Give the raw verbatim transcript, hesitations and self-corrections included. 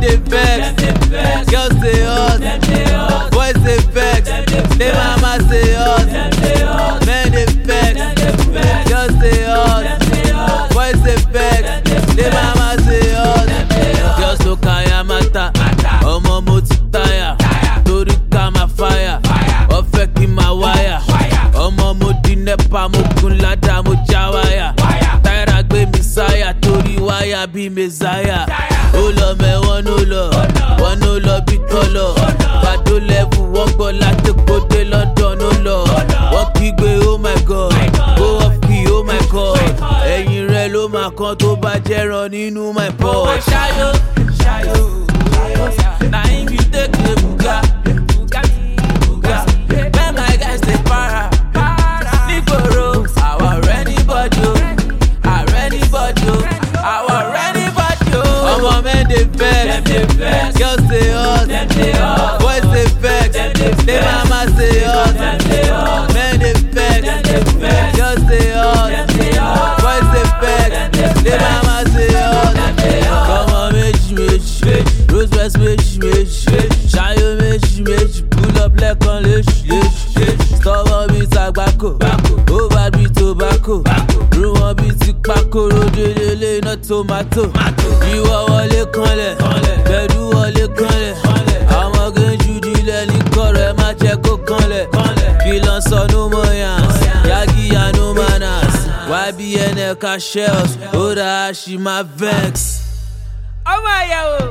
they vex, girls say us, boys say vex, they mama say us, men they vex, girls say us, boys say vex, they mama say us. Girls no kaya mata, ọmọ mo ti tire, torí ká ma fire, ọ̀fẹ́ kí ma wire, ọmọ mo di nepa mo gun ládàá mo já wáyà, táyà gbé mi sáyà torí wáyà bí mẹ́sáyà. Ó lọ mẹ́wọ́n ló lọ, wọ́n ló lọ bí tọ́lọ̀, pàdó lẹ́bù wọ́n gbọ́ láti kóde London ó lọ, wọ́n kígbe oh my god, go off key oh my god, ẹ̀yìn rẹ̀ ló máa kan tó bá jẹ́ràn nínú my pot. Ṣáyó, ṣáyó, na him you take the buga, buga, when my guys dey para, nígboro, our anybody o, our anybody o, our anybody o. Ọmọ men dey vex, girls say us, boys say vex, they mama say us, men dey vex, girls say us, boys say vex, they mama say us. Ọmọ méjì méjì, rose west méjì méjì, ṣayọ méjì méjì, pull up lẹ́kan léṣi léṣi, stubborn bí tàgbákò, ó bad bí tobacco, rú wọn bí ti pákó, ròdèlélé iná tomato, ìwọ wọlé kanlẹ̀, pẹ̀lú wọlé kanlẹ̀, àwọn gẹ́jú dilẹ̀ ní kọ̀rọ̀ ẹ má jẹ́ kó kanlẹ̀, kí lọ sọ no more yans, yagi ya no manners, Y B N L ka shells, ó dáa ṣì máa vex. Ọmọ ìyàwó.